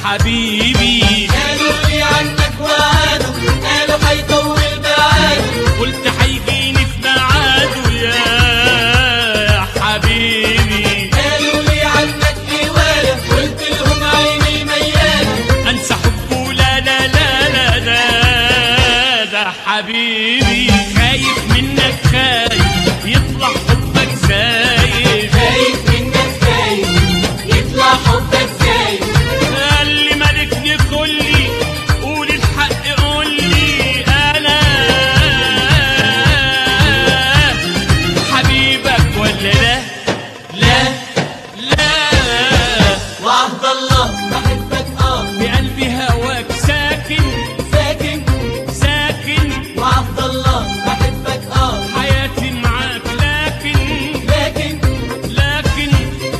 حبيبي. قالوا لي عنك وعادوا، قالوا حيطول بعاده، قلت حيجيني في ميعاده يا حبيبي. قالوا لي عنك هواية، قلت لهم عيني ميالة، انسى حبه لا لا لا لا ده حبيبي. خايف منك خايف يطلع حبك زايد، خايف منك خايف يطلع حبك زايد. قال لي مالكني كلي قول الحق قولي انا حبيبك ولا لا لا لا. وعهد الله بحبك بقلبي هواك ساكن ساكن ساكن، وعهد الله بحبك حياتي معاك لكن لكن لكن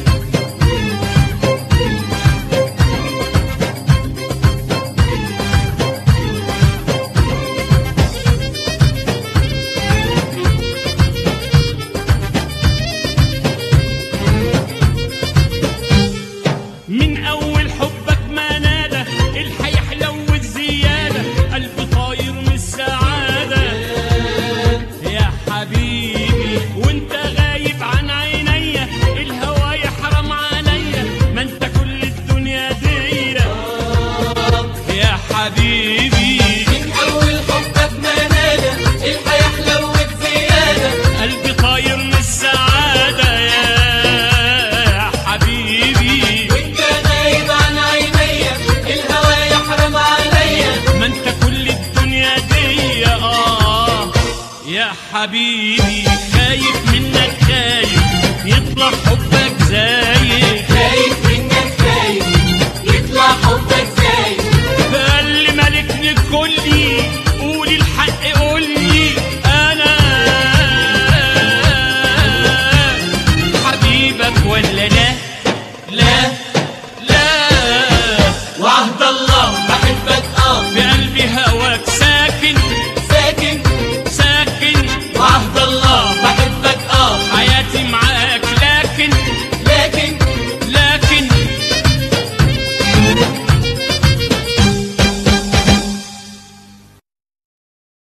من أول حبك ما نادى الحياة حلوت زيادة، قلبي طاير من السعادة يا حبيبي. وانت غايب عن عينيا الهوى يحرم عليا، ما انت كل الدنيا دي يا حبيبي. من أول حبك ما نادى الحياة حلوت زيادة، قلبي طاير من السعادة يا حبيبي. وانت غايب عن عينيا الهوى يحرم عليا، ما انت كل الدنيا دي يا حبيبي. خايف منك خايف يطلع حبك زايد،